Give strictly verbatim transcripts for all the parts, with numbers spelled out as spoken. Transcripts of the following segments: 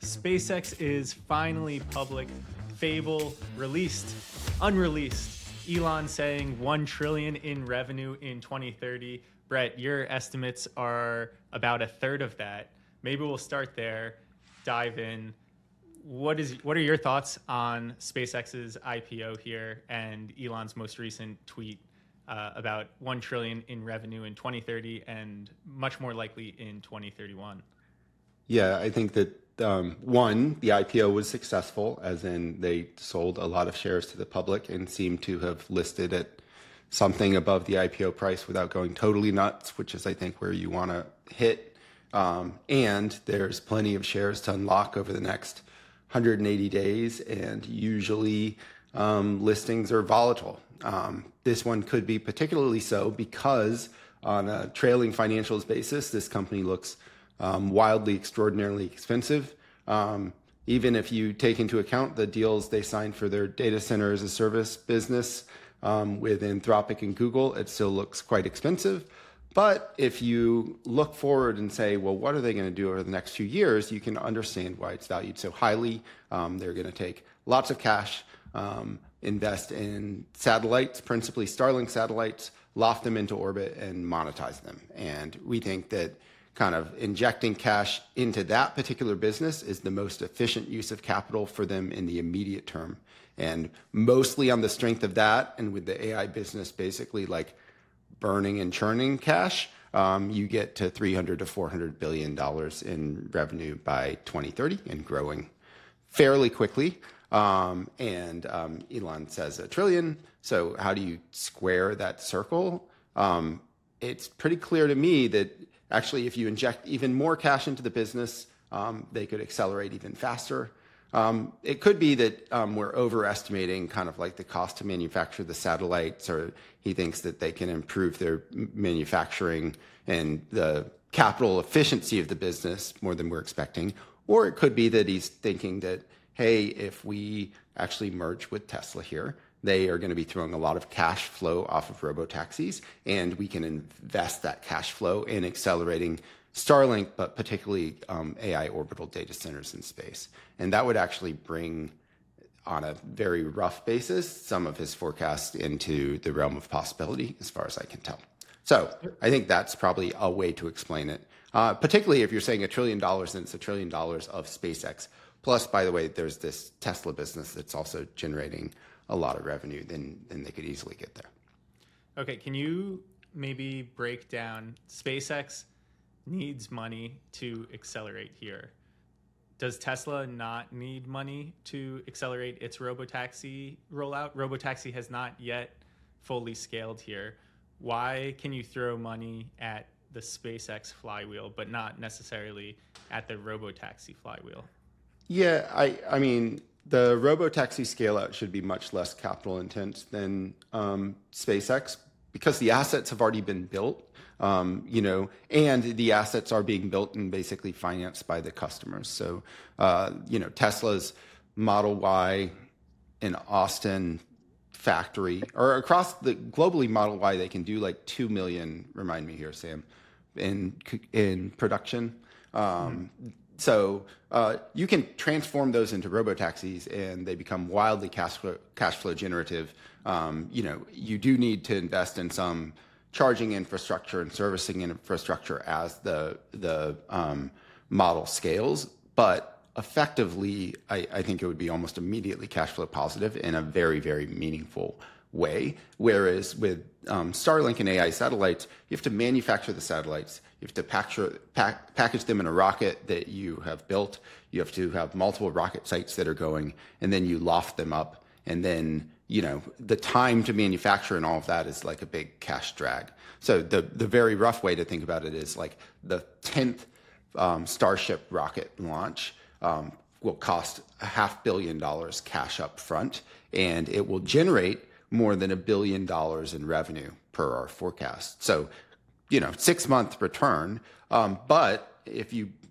SpaceX is finally public. Fable released, unreleased. Elon saying one trillion in revenue in twenty thirty. Brett, your estimates are about a third of that. Maybe we'll start there, dive in. What is what are your thoughts on SpaceX's I P O here and Elon's most recent tweet uh, about one trillion in revenue in twenty thirty and much more likely in twenty thirty-one? Yeah, I think that um, one, the I P O was successful, as in they sold a lot of shares to the public and seem to have listed at something above the I P O price without going totally nuts, which is, I think, where you want to hit. Um, and there's plenty of shares to unlock over the next one hundred eighty days, and usually um, listings are volatile. Um, this one could be particularly so because on a trailing financials basis, this company looks um, wildly, extraordinarily expensive. Um, even if you take into account the deals they signed for their data center as a service business um, with Anthropic and Google, it still looks quite expensive. But if you look forward and say, well, what are they going to do over the next few years, you can understand why it's valued so highly. Um, they're going to take lots of cash, um, invest in satellites, principally Starlink satellites, loft them into orbit, and monetize them. And we think that kind of injecting cash into that particular business is the most efficient use of capital for them in the immediate term. And mostly on the strength of that, and with the A I business basically like burning and churning cash, um, you get to three hundred to four hundred billion dollars in revenue by twenty thirty and growing fairly quickly. Um, and um, Elon says a trillion. So how do you square that circle? Um, it's pretty clear to me that actually, if you inject even more cash into the business, um, they could accelerate even faster. Um, it could be that um, we're overestimating kind of like the cost to manufacture the satellites, or he thinks that they can improve their manufacturing and the capital efficiency of the business more than we're expecting. Or it could be that he's thinking that, hey, if we actually merge with Tesla here, they are going to be throwing a lot of cash flow off of robotaxis, and we can invest that cash flow in accelerating Starlink, but particularly um, A I orbital data centers in space. And that would actually bring, on a very rough basis, some of his forecasts into the realm of possibility, as far as I can tell. So I think that's probably a way to explain it, uh, particularly if you're saying a trillion dollars, then it's a trillion dollars of SpaceX. Plus, by the way, there's this Tesla business that's also generating a lot of revenue, then, then they could easily get there. Okay, can you maybe break down SpaceX needs money to accelerate here? Does Tesla not need money to accelerate its robotaxi rollout? Robotaxi has not yet fully scaled here. Why can you throw money at the SpaceX flywheel, but not necessarily at the robotaxi flywheel? Yeah, I, I mean, the robotaxi scale out should be much less capital intense than um, SpaceX because the assets have already been built. Um, you know, and the assets are being built and basically financed by the customers. So, uh, you know, Tesla's Model Y in Austin factory, or across the globally Model Y, they can do like two million. Remind me here, Sam, in in production. Um, mm. So uh, you can transform those into robotaxis, and they become wildly cash flow, cash flow generative. Um, you know, you do need to invest in some charging infrastructure and servicing infrastructure as the the um, model scales, but effectively, I, I think it would be almost immediately cash flow positive in a very, very meaningful way. Whereas with um, Starlink and A I satellites, you have to manufacture the satellites, you have to package, pack, package them in a rocket that you have built, you have to have multiple rocket sites that are going, and then you loft them up, and then you know, the time to manufacture and all of that is like a big cash drag. So the the very rough way to think about it is like the tenth um, Starship rocket launch um, will cost a half billion dollars cash up front, and it will generate more than a billion dollars in revenue per our forecast. So, you know, six month return. Um, but if you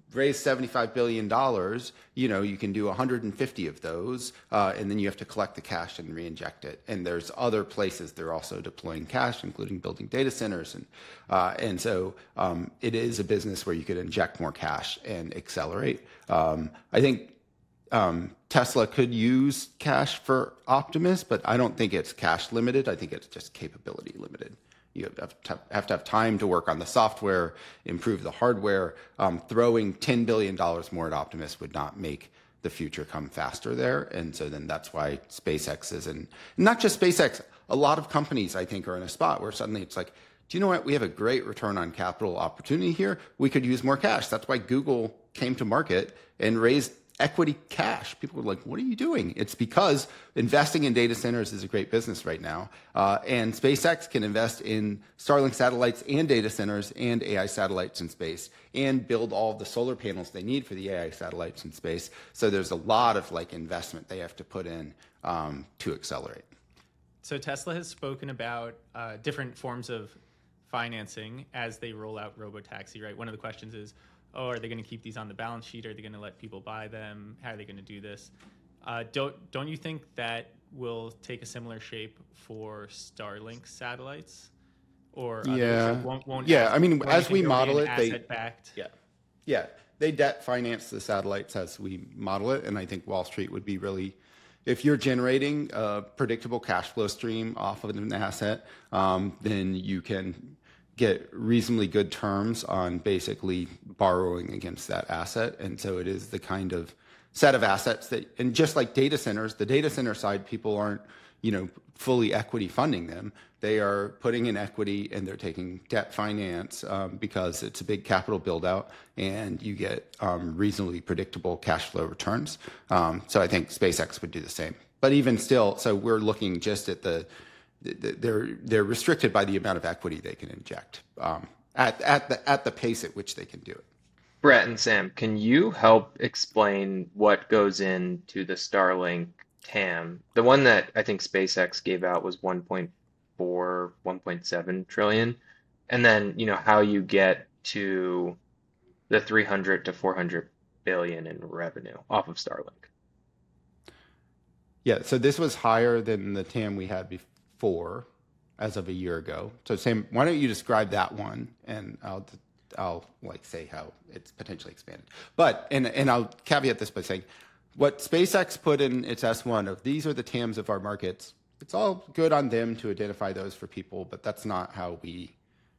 raise seventy-five billion dollars, you know, you can do one hundred fifty of those, uh, and then you have to collect the cash and re-inject it. And there's other places they're also deploying cash, including building data centers. And uh, and so um, it is a business where you could inject more cash and accelerate. Um, I think um, Tesla could use cash for Optimus, but I don't think it's cash limited. I think it's just capability limited. You have to have, to have time to work on the software, improve the hardware. Um, throwing ten billion dollars more at Optimus would not make the future come faster there. And so then that's why SpaceX is in, not just SpaceX, a lot of companies I think are in a spot where suddenly it's like, do you know what? We have a great return on capital opportunity here. We could use more cash. That's why Google came to market and raised equity cash. People were like, what are you doing? It's because investing in data centers is a great business right now. Uh, and SpaceX can invest in Starlink satellites and data centers and A I satellites in space and build all the solar panels they need for the A I satellites in space. So there's a lot of like investment they have to put in um, to accelerate. So Tesla has spoken about uh, different forms of financing as they roll out robotaxi, right? One of the questions is, oh, are they going to keep these on the balance sheet? Are they going to let people buy them? How are they going to do this? Uh, don't don't you think that will take a similar shape for Starlink satellites? Or others? Yeah, Like won't, won't yeah. as, I mean, as we model it, they backed? yeah, yeah, they debt finance the satellites as we model it, and I think Wall Street would be really, if you're generating a predictable cash flow stream off of an asset, um, then you can get reasonably good terms on basically borrowing against that asset. And so it is the kind of set of assets that, and just like data centers, the data center side, people aren't, you know, fully equity funding them. They are putting in equity and they're taking debt finance um, because it's a big capital build out and you get um, reasonably predictable cash flow returns. Um, so I think SpaceX would do the same. But even still, so we're looking just at the, they're they're restricted by the amount of equity they can inject um, at at the at the pace at which they can do it. Brett and Sam, can you help explain what goes into the Starlink T A M? The one that I think SpaceX gave out was one point four, one point seven trillion, and then you know how you get to the three hundred to four hundred billion in revenue off of Starlink. Yeah, so this was higher than the T A M we had before. Four as of a year ago. So Sam, why don't you describe that one and I'll I'll like say how it's potentially expanded. But and and I'll caveat this by saying what SpaceX put in its S one of these are the T A Ms of our markets. It's all good on them to identify those for people, but that's not how we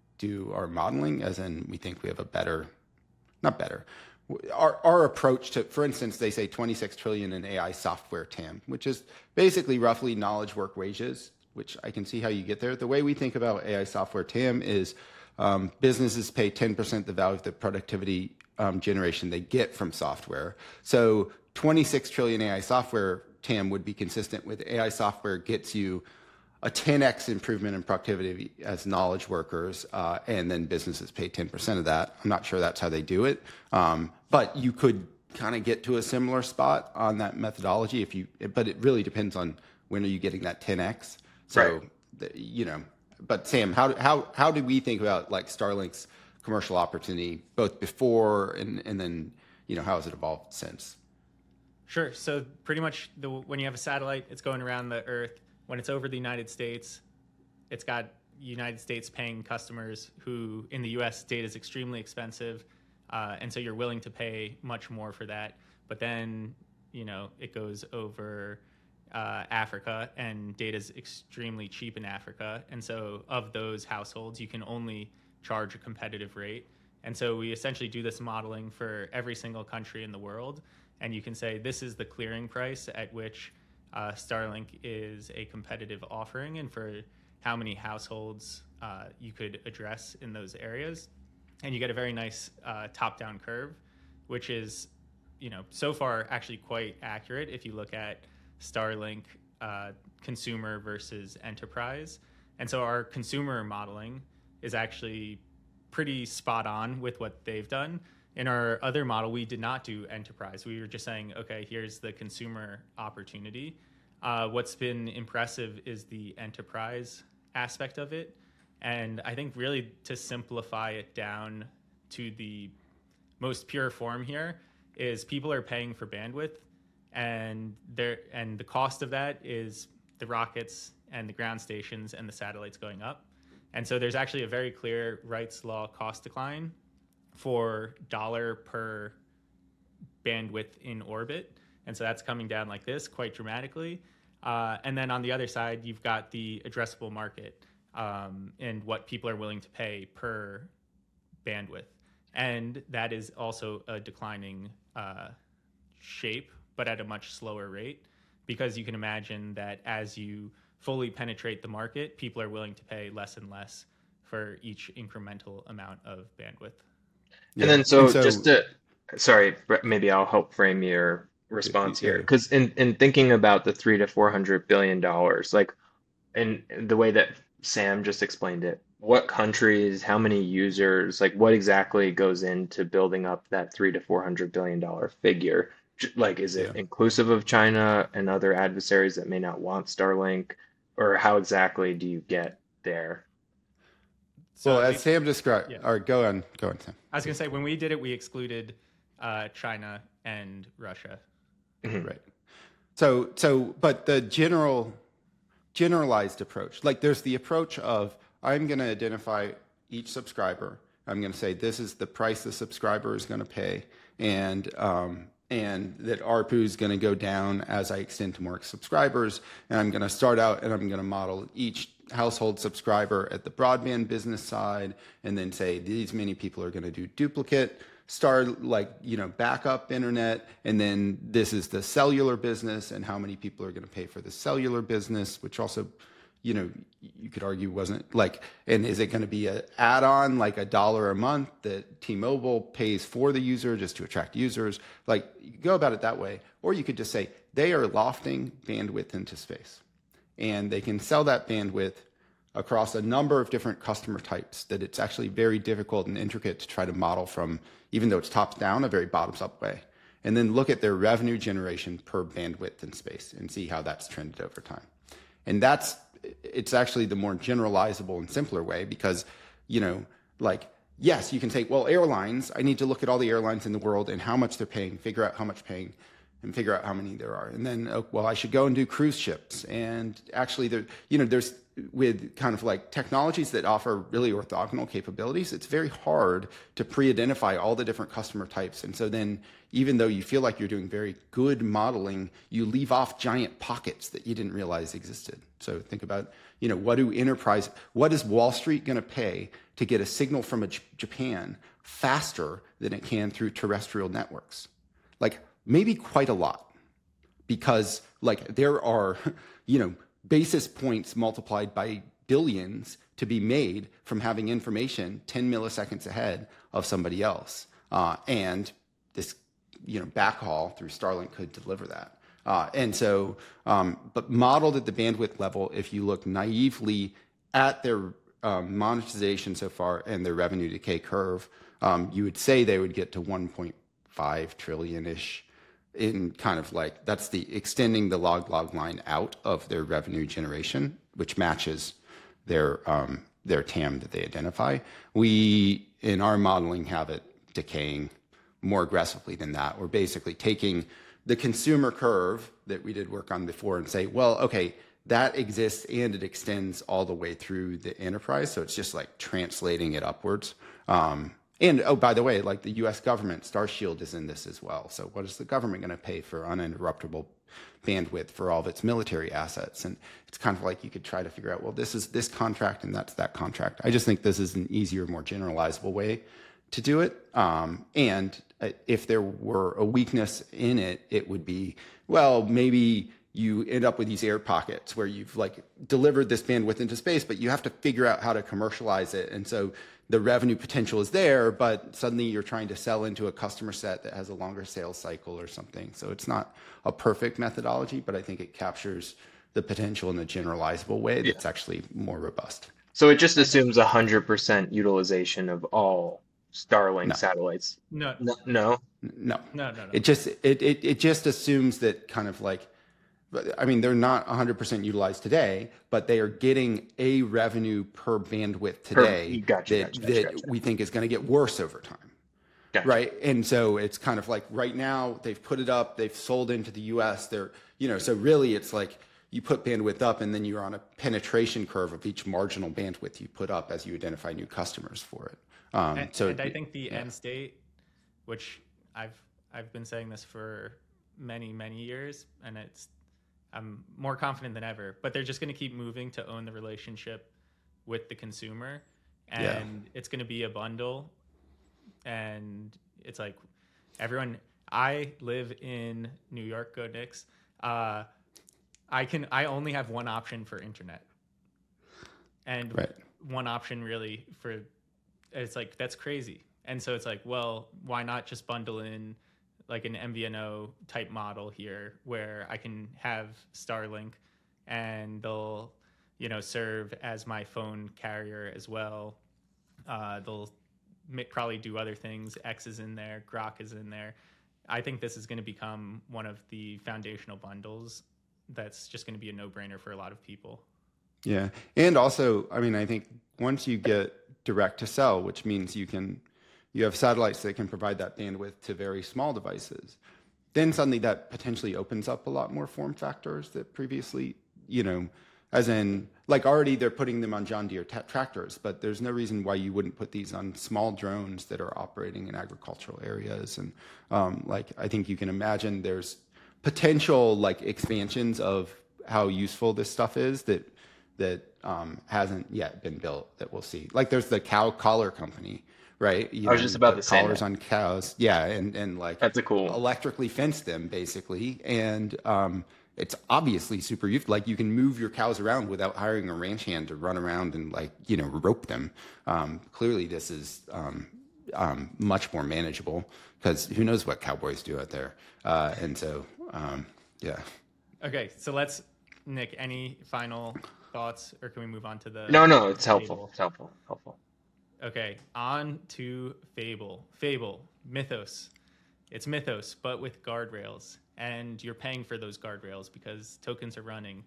do our modeling, as in we think we have a better, not better, Our, our approach to, for instance, they say twenty-six trillion in A I software T A M, which is basically roughly knowledge work wages, which I can see how you get there. The way we think about A I software T A M is um, businesses pay ten percent the value of the productivity um, generation they get from software. So twenty-six trillion A I software T A M would be consistent with A I software gets you a ten x improvement in productivity as knowledge workers, uh, and then businesses pay ten percent of that. I'm not sure that's how they do it, um, but you could kind of get to a similar spot on that methodology if you. But it really depends on when are you getting that ten x. So, right. the, you know, but Sam, how how how do we think about like Starlink's commercial opportunity both before and and then you know how has it evolved since? Sure. So pretty much the when you have a satellite, it's going around the Earth. When it's over the United States, it's got United States paying customers who in the U S data is extremely expensive, uh, and so you're willing to pay much more for that. But then you know it goes over uh, Africa, and data is extremely cheap in Africa, and so of those households, you can only charge a competitive rate. And so we essentially do this modeling for every single country in the world, and you can say this is the clearing price at which uh, Starlink is a competitive offering, and for how many households uh, you could address in those areas. And you get a very nice uh, top-down curve, which is, you know, so far actually quite accurate if you look at Starlink uh, consumer versus enterprise. And so our consumer modeling is actually pretty spot on with what they've done. In our other model, we did not do enterprise. We were just saying, okay, here's the consumer opportunity. Uh, what's been impressive is the enterprise aspect of it. And I think really to simplify it down to the most pure form here is people are paying for bandwidth, and there and the cost of that is the rockets and the ground stations and the satellites going up. And so there's actually a very clear Wright's law cost decline for dollar per bandwidth in orbit. And so that's coming down like this quite dramatically. Uh, and then on the other side, you've got the addressable market um, and what people are willing to pay per bandwidth. And that is also a declining uh, shape, but at a much slower rate, because you can imagine that as you fully penetrate the market, people are willing to pay less and less for each incremental amount of bandwidth. Yeah. And then so, and so just to, sorry, maybe I'll help frame your response here. Because in, in thinking about the three to four hundred billion dollars, like in the way that Sam just explained it, what countries, how many users, like what exactly goes into building up that three to four hundred billion dollar figure? Like, is it yeah. inclusive of China and other adversaries that may not want Starlink, or how exactly do you get there? So well, as we, Sam described, yeah. or go on, go on, Sam. I was going to say, when we did it, we excluded uh, China and Russia. Mm-hmm. Right. So, so, but the general, generalized approach, like there's the approach of, I'm going to identify each subscriber. I'm going to say, this is the price the subscriber is going to pay. And, um, and that A R P U is going to go down as I extend to more subscribers. And I'm going to start out and I'm going to model each household subscriber at the broadband business side, and then say these many people are going to do duplicate, start like, you know, backup internet. And then this is the cellular business and how many people are going to pay for the cellular business, which also, you know, you could argue wasn't like, and is it going to be an add-on, like a dollar a month that T-Mobile pays for the user just to attract users? Like, you could go about it that way. Or you could just say they are lofting bandwidth into space, and they can sell that bandwidth across a number of different customer types that it's actually very difficult and intricate to try to model from, even though it's tops down, a very bottoms up way. And then look at their revenue generation per bandwidth in space and see how that's trended over time. And that's, it's actually the more generalizable and simpler way, because, you know, like, yes, you can say, well, airlines, I need to look at all the airlines in the world and how much they're paying, figure out how much paying, and figure out how many there are. And then, oh, well, I should go and do cruise ships. And actually, there, you know, there's, with kind of like technologies that offer really orthogonal capabilities, it's very hard to pre-identify all the different customer types. And so then, even though you feel like you're doing very good modeling, you leave off giant pockets that you didn't realize existed. So think about, you know, what do enterprise, what is Wall Street going to pay to get a signal from a J- Japan faster than it can through terrestrial networks? Like, maybe quite a lot, because like there are, you know, basis points multiplied by billions to be made from having information ten milliseconds ahead of somebody else. Uh, and this, you know, backhaul through Starlink could deliver that. Uh, and so, um, but modeled at the bandwidth level, if you look naively at their um, monetization so far and their revenue decay curve, um, you would say they would get to one point five trillion-ish in kind of like, that's the extending the log log line out of their revenue generation, which matches their um, their T A M that they identify. We, in our modeling, have it decaying more aggressively than that. We're basically taking the consumer curve that we did work on before and say, well, okay, that exists and it extends all the way through the enterprise. So it's just like translating it upwards. Um, And, oh, by the way, like the U S government, Starshield is in this as well. So what is the government going to pay for uninterruptible bandwidth for all of its military assets? And it's kind of like you could try to figure out, well, this is this contract and that's that contract. I just think this is an easier, more generalizable way to do it. Um, and if there were a weakness in it, it would be, well, maybe you end up with these air pockets where you've like delivered this bandwidth into space, but you have to figure out how to commercialize it. And so the revenue potential is there, but suddenly you're trying to sell into a customer set that has a longer sales cycle or something. So it's not a perfect methodology, but I think it captures the potential in a generalizable way that's yeah. actually more robust. So it just assumes one hundred percent utilization of all Starlink no. satellites? No. No? No, no. No, no, no. It just, it, it, it just assumes that kind of like, I mean, they're not one hundred percent utilized today, but they are getting a revenue per bandwidth today per, gotcha, that, gotcha, that gotcha. we think is going to get worse over time. Gotcha. right? And so it's kind of like right now they've put it up, they've sold into the U S. They're, you know, so really it's like you put bandwidth up and then you're on a penetration curve of each marginal bandwidth you put up as you identify new customers for it. Um, and, so and I think the yeah. end state, which I've I've been saying this for many many years, and it's I'm more confident than ever. But they're just going to keep moving to own the relationship with the consumer, and Yeah. it's going to be a bundle. And it's like everyone. I live in New York. Go Knicks. Uh, I can. I only have one option for internet, and Right. one option really for. It's like that's crazy. And so it's like, well, why not just bundle in like an M V N O type model here where I can have Starlink and they'll, you know, serve as my phone carrier as well. Uh, they'll ma- probably do other things. X is in there, Grok is in there. I think this is going to become one of the foundational bundles that's just going to be a no-brainer for a lot of people. Yeah. And also, I mean, I think once you get direct to cell, which means you can, you have satellites that can provide that bandwidth to very small devices, then suddenly that potentially opens up a lot more form factors that previously, you know, as in, like already they're putting them on John Deere tra- tractors, but there's no reason why you wouldn't put these on small drones that are operating in agricultural areas. And um, like, I think you can imagine there's potential like expansions of how useful this stuff is that that um, hasn't yet been built that we'll see. Like there's the cow collar company, right? You I was know, just about to say collars that. on cows. Yeah, and and like That's a cool one. electrically fence them basically, and um, it's obviously super useful. Like you can move your cows around without hiring a ranch hand to run around and like you know rope them. Um, clearly, this is um, um, much more manageable because who knows what cowboys do out there, uh, and so um, yeah. Okay, so let's, Nick, any final thoughts, or can we move on to the No, no, it's Fable? helpful. It's helpful. Helpful. Okay, on to Fable. Fable, Mythos. It's Mythos, but with guardrails. And you're paying for those guardrails because tokens are running,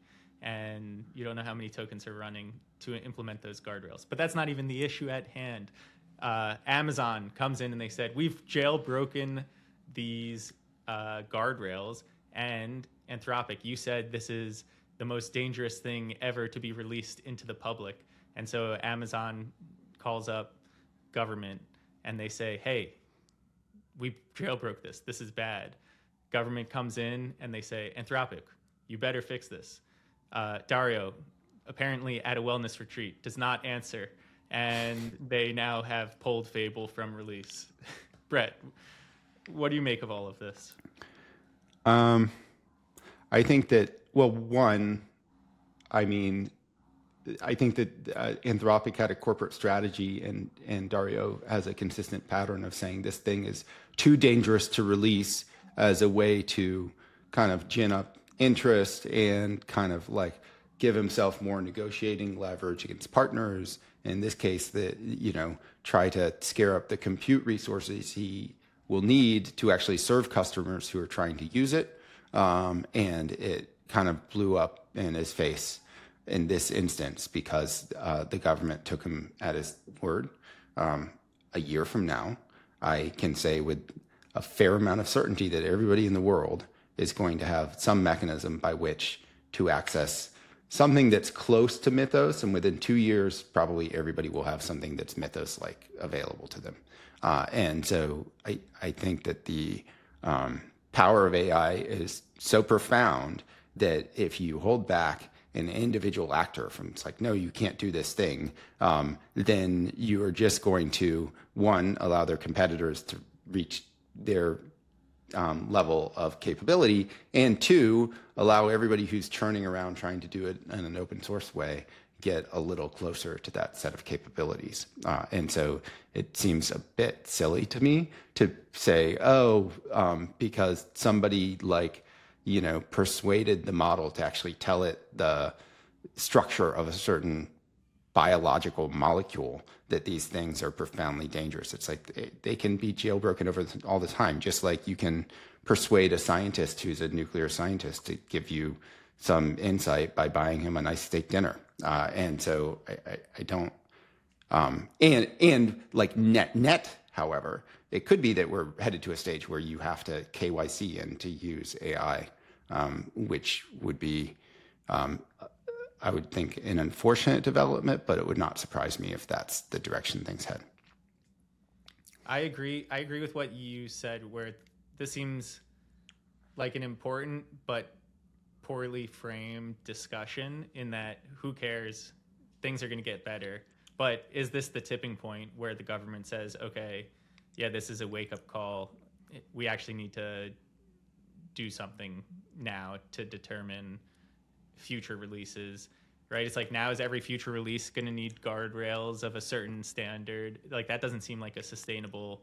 and you don't know how many tokens are running to implement those guardrails. But that's not even the issue at hand. Uh, Amazon comes in and they said, we've jailbroken these uh, guardrails, and Anthropic, you said this is the most dangerous thing ever to be released into the public. And so Amazon calls up government and they say, hey, we jailbroke this. This is bad. Government comes in and they say, Anthropic, you better fix this. Uh, Dario, apparently at a wellness retreat, does not answer. And they now have pulled Fable from release. Brett, what do you make of all of this? Um, I think that, well, one, I mean, I think that uh, Anthropic had a corporate strategy, and, and Dario has a consistent pattern of saying this thing is too dangerous to release as a way to kind of gin up interest and kind of like give himself more negotiating leverage against partners. In this case, that, you know, try to scare up the compute resources he will need to actually serve customers who are trying to use it. Um, and it kind of blew up in his face in this instance because uh, the government took him at his word. Um, a year from now, I can say with a fair amount of certainty that everybody in the world is going to have some mechanism by which to access something that's close to Mythos, and within two years, probably everybody will have something that's Mythos-like available to them. Uh, and so I, I think that the um, power of A I is so profound that if you hold back an individual actor from, it's like, no, you can't do this thing, um, then you are just going to, one, allow their competitors to reach their um, level of capability, and two, allow everybody who's churning around trying to do it in an open source way get a little closer to that set of capabilities. Uh, and so it seems a bit silly to me to say, oh, um, because somebody like, you know, persuaded the model to actually tell it the structure of a certain biological molecule that these things are profoundly dangerous. It's like they, they can be jailbroken over the, all the time, just like you can persuade a scientist who's a nuclear scientist to give you some insight by buying him a nice steak dinner. Uh, and so I, I, I don't, um, and, and like net net, however, it could be that we're headed to a stage where you have to K Y C in to use A I, um, which would be, um, I would think, an unfortunate development, but it would not surprise me if that's the direction things head. I agree. I agree with what you said, where this seems like an important but poorly framed discussion in that who cares? Things are going to get better. But is this the tipping point where the government says, okay, yeah, this is a wake-up call. We actually need to do something now to determine future releases, right? It's like, now is every future release going to need guardrails of a certain standard? Like, that doesn't seem like a sustainable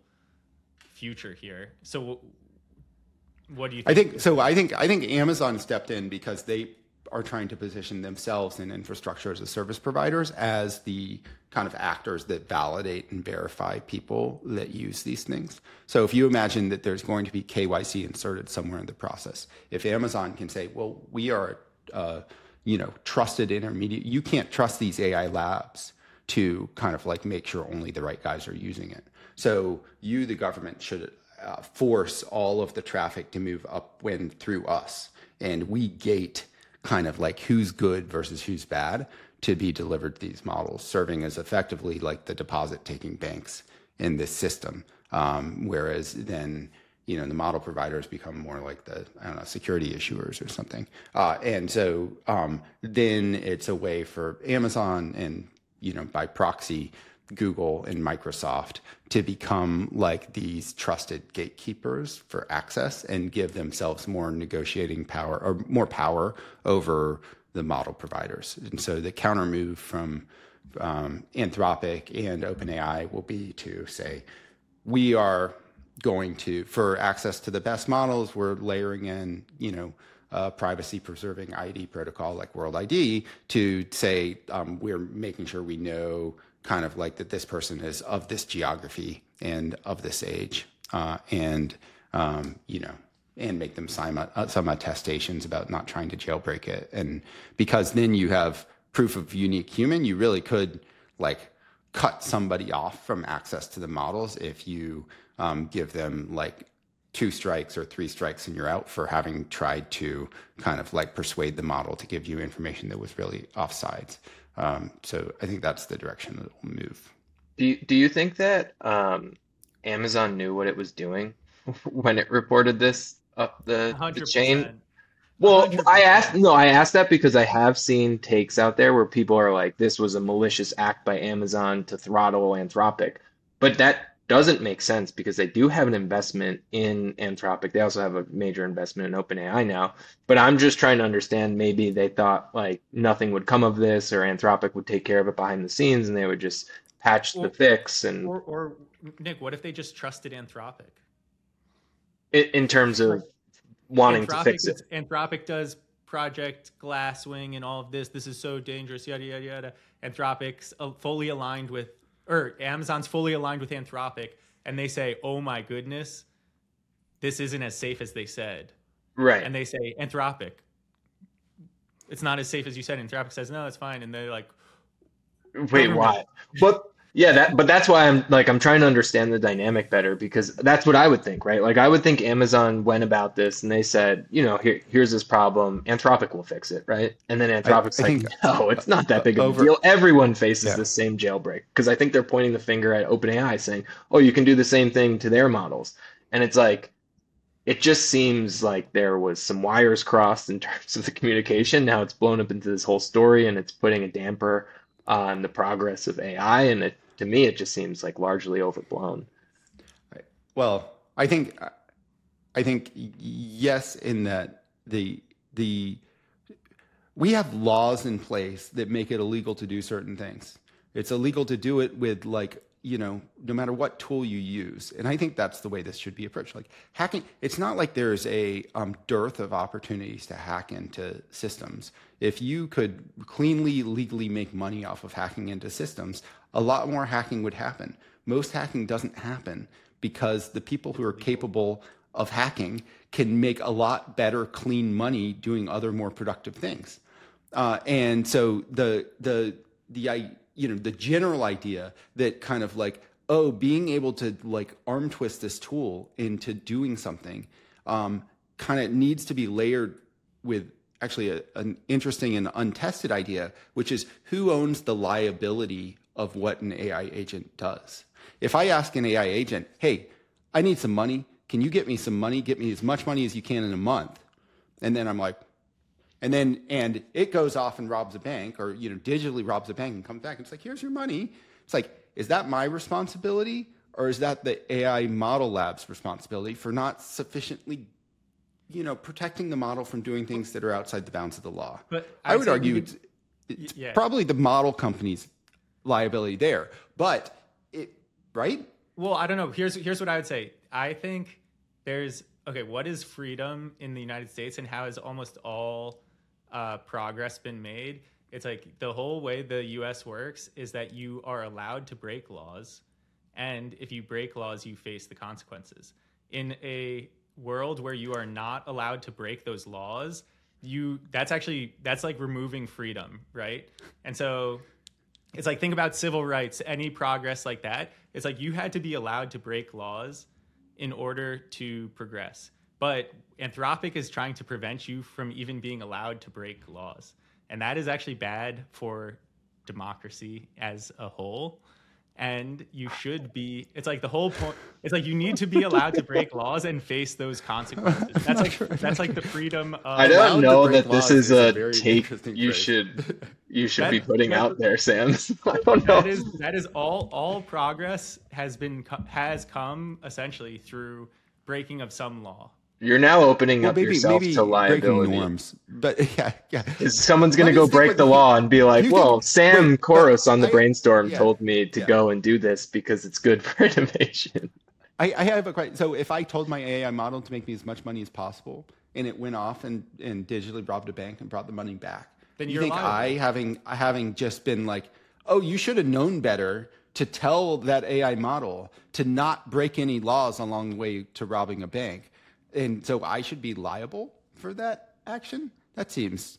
future here. So what do you think? I think so. I think I think Amazon stepped in because they are trying to position themselves in infrastructure as a service providers as the kind of actors that validate and verify people that use these things. So if you imagine that there's going to be K Y C inserted somewhere in the process, if Amazon can say, well, we are, uh, you know, trusted intermediate, you can't trust these A I labs to kind of like make sure only the right guys are using it. So you, the government, should uh, force all of the traffic to move upwind through us. And we gate kind of like who's good versus who's bad to be delivered to these models, serving as effectively like the deposit taking banks in this system. Um, whereas then, you know, the model providers become more like the, I don't know, security issuers or something. Uh, and so um, then it's a way for Amazon and, you know, by proxy, Google and Microsoft to become like these trusted gatekeepers for access and give themselves more negotiating power or more power over the model providers. And so the counter move from um, Anthropic and OpenAI will be to say, we are going to, for access to the best models, we're layering in, you know, a privacy preserving I D protocol like World I D to say, um, we're making sure we know kind of like that this person is of this geography and of this age, uh, and, um, you know, and make them sign uh, some attestations about not trying to jailbreak it. And because then you have proof of unique human, you really could like cut somebody off from access to the models if you um, give them like two strikes or three strikes and you're out for having tried to kind of like persuade the model to give you information that was really offsides. Um, so I think that's the direction that it will move. Do you, do you think that um, Amazon knew what it was doing when it reported this up the, the chain? Well, one hundred percent. I asked, no, I asked that because I have seen takes out there where people are like, this was a malicious act by Amazon to throttle Anthropic. But that doesn't make sense because they do have an investment in Anthropic. They also have a major investment in OpenAI now. But I'm just trying to understand, maybe they thought like nothing would come of this or Anthropic would take care of it behind the scenes and they would just patch Or, the fix. And or, or Nick, what if they just trusted Anthropic? in, in terms of wanting to Anthropic, fix it. is- Anthropic does Project Glasswing and all of this. This is so dangerous, yada, yada, yada. Anthropic's uh, fully aligned with, or Amazon's fully aligned with Anthropic, and they say, oh my goodness, this isn't as safe as they said. Right. And they say, Anthropic, it's not as safe as you said. Anthropic says, no, it's fine. And they're like, Wait, why? But yeah, that but that's why I'm like I'm trying to understand the dynamic better because that's what I would think, right? Like I would think Amazon went about this and they said, you know, here here's this problem, Anthropic will fix it, right? And then Anthropic's I like, think no, it's not that big of over- a deal. Everyone faces Yeah. the same jailbreak because I think they're pointing the finger at OpenAI saying, oh, you can do the same thing to their models. And it's like, it just seems like there was some wires crossed in terms of the communication. Now it's blown up into this whole story and it's putting a damper on the progress of A I. And it, to me, it just seems like largely overblown. Well, I think, I think yes, in that the the we have laws in place that make it illegal to do certain things. It's illegal to do it with like, you know, no matter what tool you use. And I think that's the way this should be approached. Like hacking, it's not like there's a um, dearth of opportunities to hack into systems. If you could cleanly, legally make money off of hacking into systems, a lot more hacking would happen. Most hacking doesn't happen because the people who are capable of hacking can make a lot better, clean money doing other more productive things. Uh, and so the the the I. you know, the general idea that kind of like, oh, being able to like arm twist this tool into doing something um, kind of needs to be layered with actually a, an interesting and untested idea, which is who owns the liability of what an A I agent does. If I ask an A I agent, hey, I need some money. Can you get me some money? Get me as much money as you can in a month. And then I'm like, and then, and it goes off and robs a bank, or, you know, digitally robs a bank and comes back and it's like, here's your money. It's like, is that my responsibility, or is that the A I model lab's responsibility for not sufficiently, you know, protecting the model from doing things that are outside the bounds of the law? But I would argue could, it's, it's yeah. probably the model company's liability there, but it, right? Well, I don't know. Here's, here's what I would say. I think there's, okay, what is freedom in the United States, and how has almost all uh, progress been made? It's like the whole way the U S works is that you are allowed to break laws, and if you break laws, you face the consequences. In a world where you are not allowed to break those laws, you that's actually that's like removing freedom, right? And so it's like, think about civil rights, any progress like that. It's like you had to be allowed to break laws in order to progress. But Anthropic is trying to prevent you from even being allowed to break laws. And that is actually bad for democracy as a whole. And you should be, it's like the whole point, it's like you need to be allowed to break laws and face those consequences. That's like, that's like the freedom of. I don't know that this is a, a take you phrase. should you should That- be putting that- out there, Sam. I don't know. That is that is all all progress has been co- has come essentially through breaking of some law. You're now opening Well, up maybe yourself maybe to breaking liability. norms, but yeah, yeah. Is someone's going to Let me go stick break with the you. law and be like, You well, think- Sam wait, Koros but on the I- brainstorm yeah, told me to yeah. go and do this because it's good for innovation. I, I have a question. So if I told my A I model to make me as much money as possible, and it went off and, and digitally robbed a bank and brought the money back, Then you you're think liable. I, having having just been like, oh, you should have known better to tell that A I model to not break any laws along the way to robbing a bank, and so I should be liable for that action? That seems.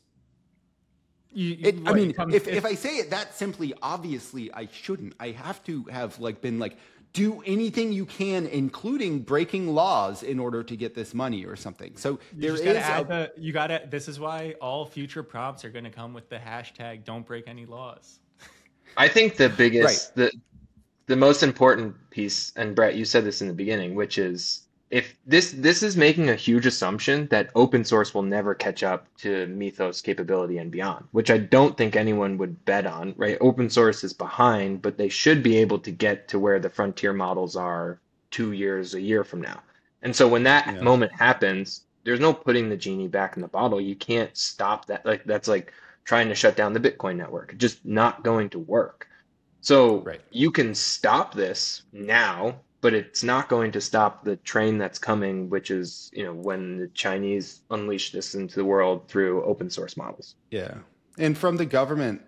You, you- It, I what, mean, it comes- if, if I say it that simply, obviously I shouldn't. I have to have like been like, do anything you can, including breaking laws, in order to get this money or something. So you there just is gotta add a, the, you gotta. This is why all future prompts are going to come with the hashtag "Don't break any laws." I think the biggest, the the most important piece, and Brett, you said this in the beginning, which is if this this is making a huge assumption that open source will never catch up to Mythos capability and beyond, which I don't think anyone would bet on, right? Open source is behind, but they should be able to get to where the frontier models are two years, a year from now. And so when that Yeah. moment happens, there's no putting the genie back in the bottle. You can't stop that. Like that's like trying to shut down the Bitcoin network. Just not going to work. So Right. you can stop this now, but it's not going to stop the train that's coming, which is, you know, when the Chinese unleash this into the world through open source models. yeah. And from the government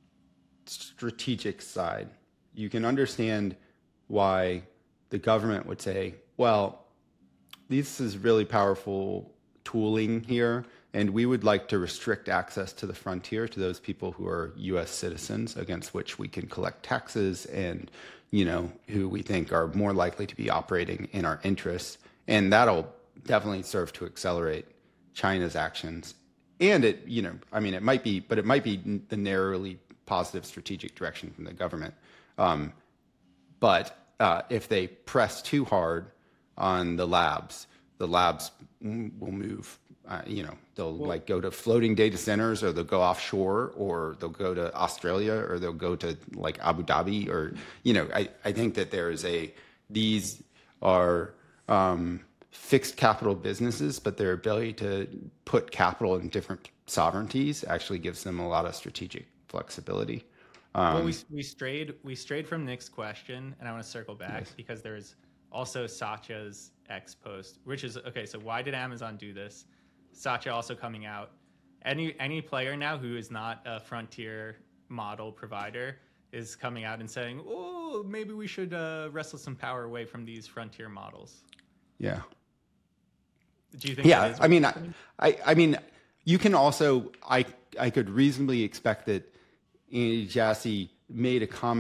strategic side, you can understand why the government would say, well, this is really powerful tooling here, and we would like to restrict access to the frontier to those people who are U S citizens against which we can collect taxes and, you know, who we think are more likely to be operating in our interests. And that'll definitely serve to accelerate China's actions. And it, you know, I mean, it might be, but it might be the narrowly positive strategic direction from the government. Um, but uh, if they press too hard on the labs, the labs will move. Uh, you know, they'll Well- like go to floating data centers, or they'll go offshore, or they'll go to Australia, or they'll go to like Abu Dhabi, or you know, I, I think that there is a these are um, fixed capital businesses, but their ability to put capital in different sovereignties actually gives them a lot of strategic flexibility. Um, Well, we we strayed we strayed from Nick's question, and I want to circle back Yes. because there's also Satya's X post, which is okay. So why did Amazon do this? Satya also coming out. Any any player now who is not a frontier model provider is coming out and saying, "Oh, maybe we should uh, wrestle some power away from these frontier models." yeah. Do you think? that Yeah, is I mean, I, happening? I, I mean, you can also, I, I could reasonably expect that Andy Jassy made a comment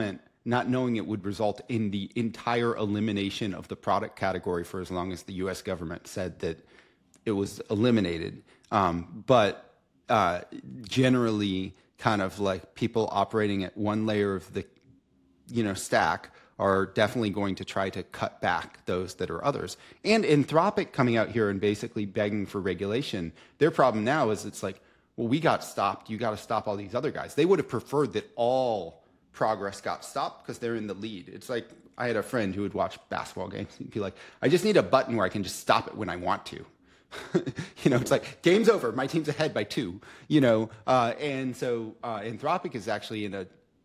not knowing it would result in the entire elimination of the product category for as long as the U S government said that it was eliminated. Um, but uh, generally, kind of like people operating at one layer of the, you know, stack are definitely going to try to cut back those that are others. And Anthropic coming out here and basically begging for regulation, their problem now is it's like, well, we got stopped. You got to stop all these other guys. They would have preferred that all progress got stopped because they're in the lead. It's like I had a friend who would watch basketball games. He'd be like, I just need a button where I can just stop it when I want to. You know, it's like game's over. My team's ahead by two, you know. Uh, and so uh, Anthropic is actually in a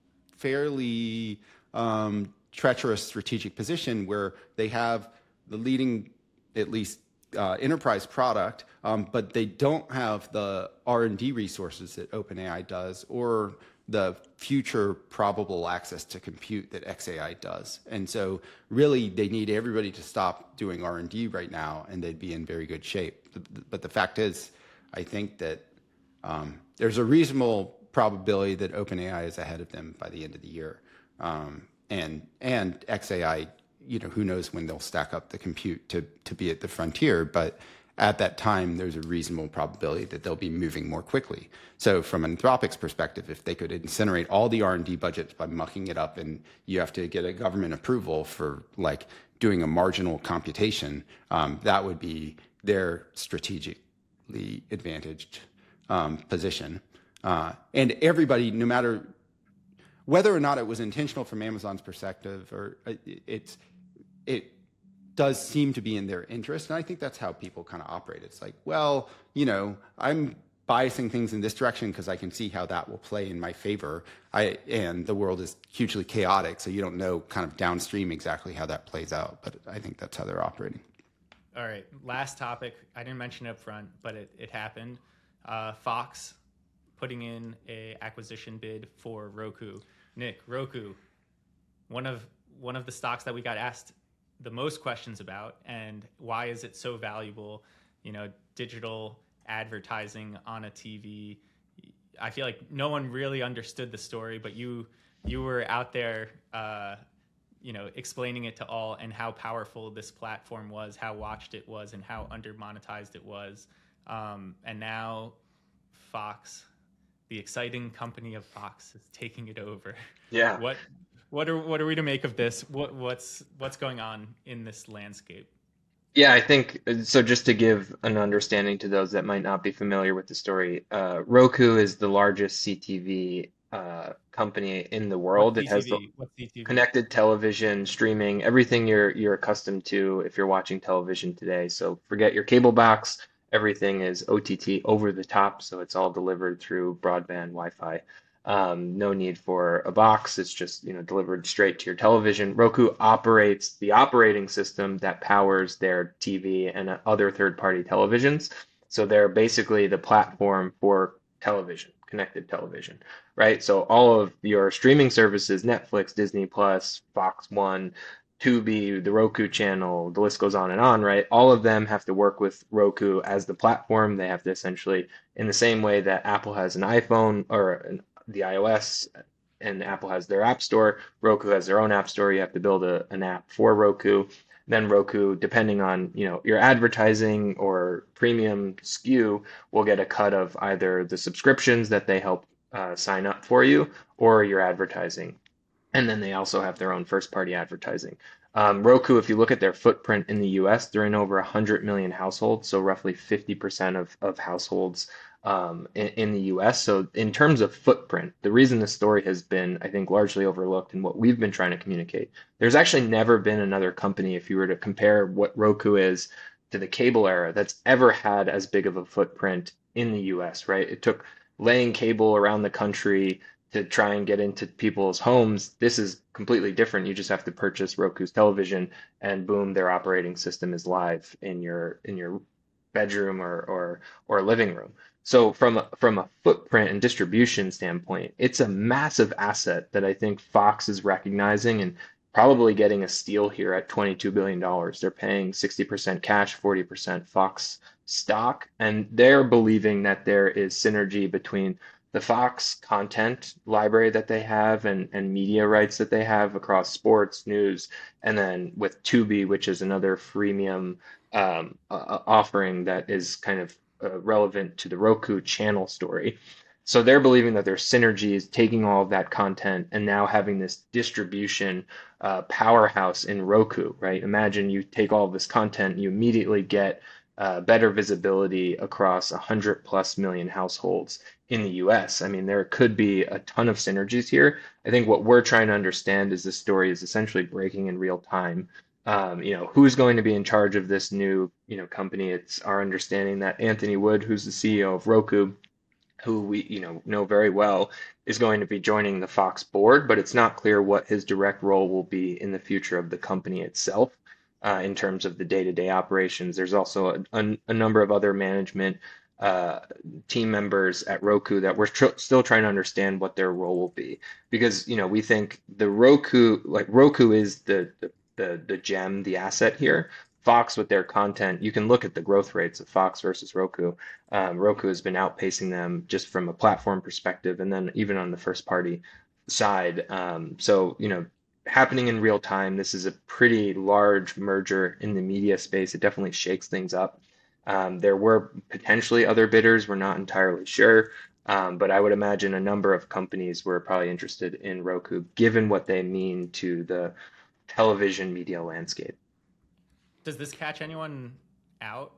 fairly um, treacherous strategic position where they have the leading, at least uh, enterprise product, um, but they don't have the R and D resources that OpenAI does or the future probable access to compute that X A I does. And so really they need everybody to stop doing R and D right now and they'd be in very good shape. But the fact is, I think that um, there's a reasonable probability that OpenAI is ahead of them by the end of the year. Um, and and X A I, you know, who knows when they'll stack up the compute to, to be at the frontier, but at that time, there's a reasonable probability that they'll be moving more quickly. So from Anthropic's perspective, if they could incinerate all the R and D budgets by mucking it up and you have to get a government approval for like doing a marginal computation, um, that would be their strategically advantaged um, position. Uh, and everybody, no matter whether or not it was intentional from Amazon's perspective, or uh, it's, it, does seem to be in their interest. And I think that's how people kind of operate. It's like, well, you know, I'm biasing things in this direction because I can see how that will play in my favor. I and the world is hugely chaotic, so you don't know kind of downstream exactly how that plays out. But I think that's how they're operating. All right, last topic. I didn't mention it up front, but it, it happened. Uh, Fox putting in a acquisition bid for Roku. Nick, Roku, one of one of the stocks that we got asked the most questions about, and why is it so valuable? You know, digital advertising on a T V. I feel like no one really understood the story, but you you were out there, uh, you know, explaining it to all and how powerful this platform was, how watched it was, and how under monetized it was. Um, and now Fox, the exciting company of Fox, is taking it over. Yeah. What What are what are we to make of this? What what's what's going on in this landscape? Yeah, I think so. Just to give an understanding to those that might not be familiar with the story, uh, Roku is the largest C T V uh, company in the world. It has the What's C T V? connected television, streaming, everything you're you're accustomed to if you're watching television today. So forget your cable box. Everything is O T T, over the top, so it's all delivered through broadband Wi-Fi. Um, no need for a box. It's just, you know, delivered straight to your television. Roku operates the operating system that powers their T V and other third-party televisions. So they're basically the platform for television, connected television, right? So all of your streaming services, Netflix, Disney Plus, Fox One, Tubi, the Roku channel, the list goes on and on, right? All of them have to work with Roku as the platform. They have to essentially, in the same way that Apple has an iPhone or an the iOS and Apple has their app store, Roku has their own app store. You have to build a, an app for Roku. Then Roku, depending on, you know, your advertising or premium S K U, will get a cut of either the subscriptions that they help uh, sign up for you or your advertising. And then they also have their own first party advertising. Um, Roku, if you look at their footprint in the U S, they're in over one hundred million households, so roughly fifty percent of, of households um, in, in the U S. So in terms of footprint, the reason this story has been, I think, largely overlooked and what we've been trying to communicate, there's actually never been another company, if you were to compare what Roku is to the cable era, that's ever had as big of a footprint in the U S, right? It took laying cable around the country to try and get into people's homes. This is completely different. You just have to purchase Roku's television and boom, their operating system is live in your in your bedroom or or or living room. So from a, from a footprint and distribution standpoint, it's a massive asset that I think Fox is recognizing and probably getting a steal here at twenty-two billion dollars. They're paying sixty percent cash, forty percent Fox stock, and they're believing that there is synergy between the Fox content library that they have and, and media rights that they have across sports, news, and then with Tubi, which is another freemium um, uh, offering that is kind of uh, relevant to the Roku channel story. So they're believing that there's synergies taking all of that content and now having this distribution uh, powerhouse in Roku, right? Imagine you take all of this content, you immediately get uh, better visibility across one hundred plus million households in the U S. I mean, there could be a ton of synergies here. I think what we're trying to understand is this story is essentially breaking in real time. Um, you know, who's going to be in charge of this new, you know, company? It's our understanding that Anthony Wood, who's the C E O of Roku, who we you know know very well, is going to be joining the Fox board, but it's not clear what his direct role will be in the future of the company itself uh, in terms of the day-to-day operations. There's also a, a, a number of other management uh, team members at Roku that we're tr still trying to understand what their role will be, because you know we think the Roku like Roku is the the the, the gem, the asset here. Fox with their content, you can look at the growth rates of Fox versus Roku. Um, Roku has been outpacing them just from a platform perspective, and then even on the first party side. Um, so, you know, happening in real time, this is a pretty large merger in the media space. It definitely shakes things up. Um, there were potentially other bidders, we're not entirely sure. Um, but I would imagine a number of companies were probably interested in Roku, given what they mean to the television media landscape. Does this catch anyone out?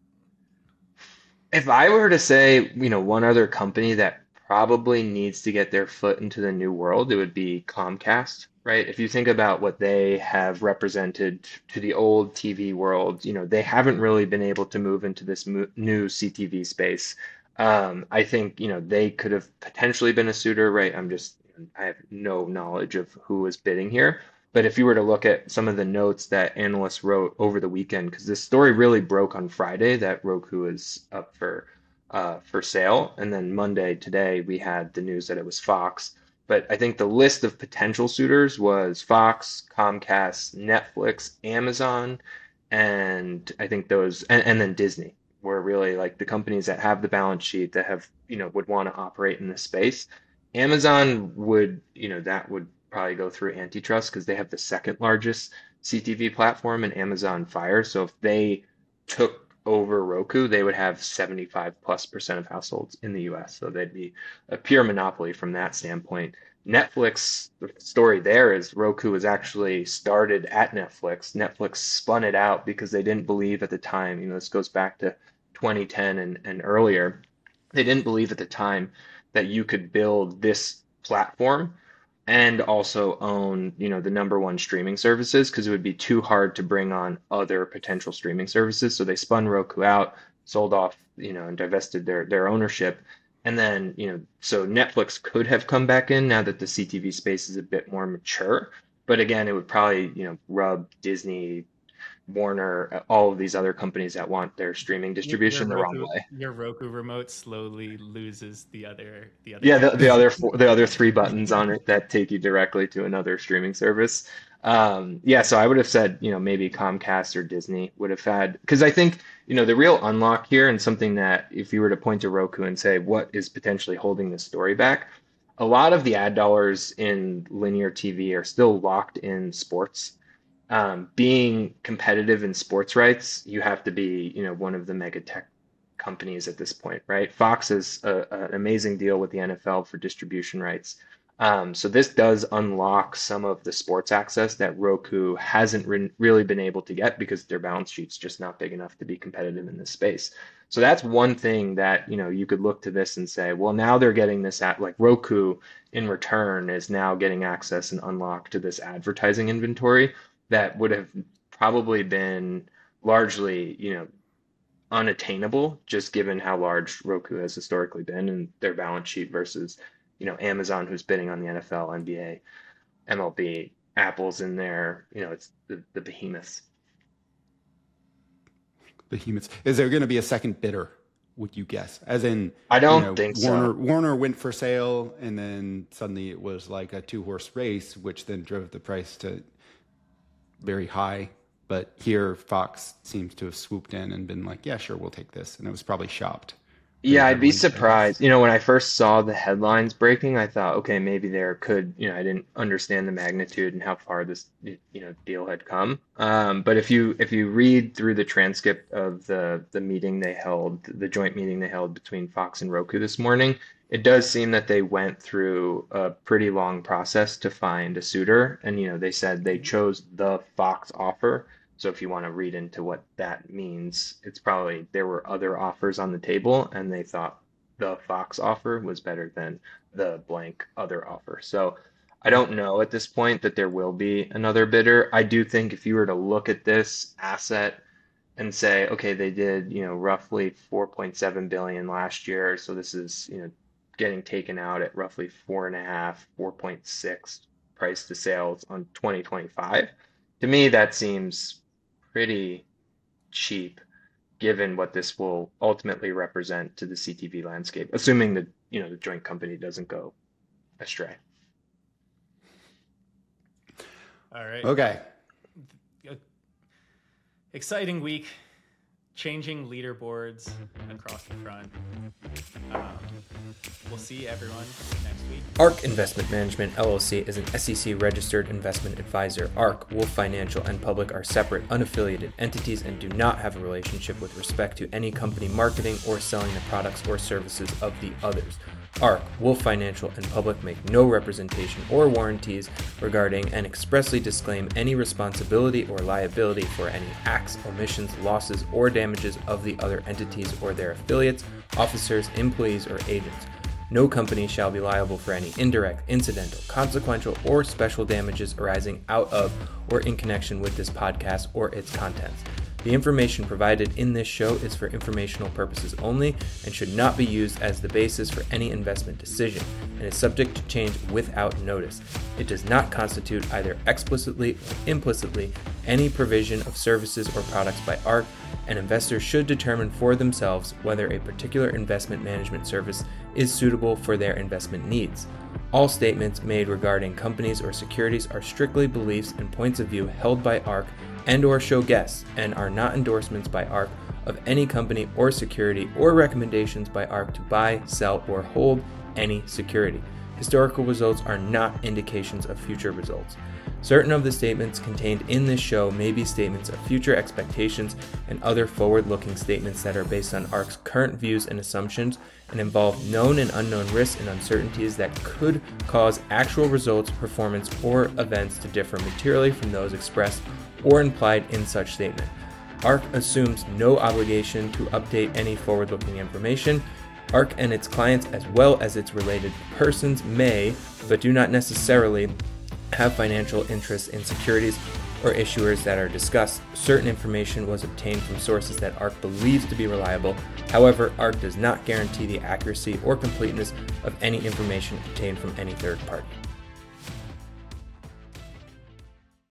If I were to say, you know, one other company that probably needs to get their foot into the new world, it would be Comcast, right? If you think about what they have represented to the old T V world, you know, they haven't really been able to move into this mo new C T V space. Um, I think, you know, they could have potentially been a suitor, right? I'm just, I have no knowledge of who was bidding here. But if you were to look at some of the notes that analysts wrote over the weekend, because this story really broke on Friday that Roku is up for uh, for sale, and then Monday today we had the news that it was Fox. But I think the list of potential suitors was Fox, Comcast, Netflix, Amazon, and I think those, and, and then Disney were really like the companies that have the balance sheet that have, you know, would want to operate in this space. Amazon would, you know, that would probably go through antitrust because they have the second largest C T V platform in Amazon Fire. So if they took over Roku, they would have seventy-five plus percent of households in the U S. So they'd be a pure monopoly from that standpoint. Netflix, the story there is Roku was actually started at Netflix. Netflix spun it out because they didn't believe at the time, you know, this goes back to twenty ten and, and earlier. They didn't believe at the time that you could build this platform and also own, you know, the number one streaming services, because it would be too hard to bring on other potential streaming services. So they spun Roku out, sold off, you know, and divested their their ownership. And then, you know, so Netflix could have come back in now that the C T V space is a bit more mature. But again, it would probably, you know, rub Disney, Warner, all of these other companies that want their streaming distribution the wrong way. Your Roku remote slowly loses the other the other. Yeah, the, the other four, the other three buttons on it that take you directly to another streaming service. Um, yeah, so I would have said, you know, maybe Comcast or Disney would have had, because I think, you know, the real unlock here, and something that if you were to point to Roku and say what is potentially holding this story back, a lot of the ad dollars in linear T V are still locked in sports. Um, being competitive in sports rights, you have to be, you know, one of the mega tech companies at this point, right? Fox is a, an amazing deal with the N F L for distribution rights. Um, so this does unlock some of the sports access that Roku hasn't re really been able to get because their balance sheet's just not big enough to be competitive in this space. So that's one thing that, you know, you could look to this and say, well, now they're getting this at like Roku in return is now getting access and unlock to this advertising inventory that would have probably been largely, you know, unattainable, just given how large Roku has historically been and their balance sheet versus, you know, Amazon, who's bidding on the N F L, N B A, M L B, Apple's in there, you know, it's the, the behemoths. Behemoths. Is there going to be a second bidder, would you guess? As in, I don't you know, think Warner, so. Warner went for sale, and then suddenly it was like a two-horse race, which then drove the price to very high. But here, Fox seems to have swooped in and been like, yeah, sure, we'll take this. And it was probably shopped Yeah, I'd be everyone thinks. surprised. You know, when I first saw the headlines breaking, I thought, okay, maybe there could, you know, I didn't understand the magnitude and how far this, you know, deal had come. Um, but if you if you read through the transcript of the the meeting they held, the joint meeting they held between Fox and Roku this morning, it does seem that they went through a pretty long process to find a suitor. And, you know, they said they chose the Fox offer. So if you want to read into what that means, it's probably there were other offers on the table and they thought the Fox offer was better than the blank other offer. So I don't know at this point that there will be another bidder. I do think if you were to look at this asset and say, okay, they did, you know, roughly four point seven billion last year, so this is, you know, getting taken out at roughly four and a half, four point six price to sales on twenty twenty-five. To me, that seems pretty cheap given what this will ultimately represent to the C T V landscape, assuming that, you know, the joint company doesn't go astray. All right. Okay. Exciting week. Changing leaderboards across the front. Um, we'll see everyone next week. ARK Investment Management, L L C is an S E C-registered investment advisor. ARK, Wolf Financial, and Public are separate, unaffiliated entities and do not have a relationship with respect to any company marketing or selling the products or services of the others. ARK, Wolf Financial, and Public make no representation or warranties regarding and expressly disclaim any responsibility or liability for any acts, omissions, losses, or damages of the other entities or their affiliates, officers, employees, or agents. No company shall be liable for any indirect, incidental, consequential, or special damages arising out of or in connection with this podcast or its contents. The information provided in this show is for informational purposes only and should not be used as the basis for any investment decision and is subject to change without notice. It does not constitute either explicitly or implicitly any provision of services or products by ARK, and investors should determine for themselves whether a particular investment management service is suitable for their investment needs. All statements made regarding companies or securities are strictly beliefs and points of view held by ARK and or show guests and are not endorsements by ARK of any company or security or recommendations by ARK to buy, sell, or hold any security. Historical results are not indications of future results. Certain of the statements contained in this show may be statements of future expectations and other forward-looking statements that are based on ARK's current views and assumptions and involve known and unknown risks and uncertainties that could cause actual results, performance, or events to differ materially from those expressed or implied in such statement. ARK assumes no obligation to update any forward-looking information. ARK and its clients, as well as its related persons, may, but do not necessarily, have financial interests in securities or issuers that are discussed. Certain information was obtained from sources that ARK believes to be reliable. However, ARK does not guarantee the accuracy or completeness of any information obtained from any third party.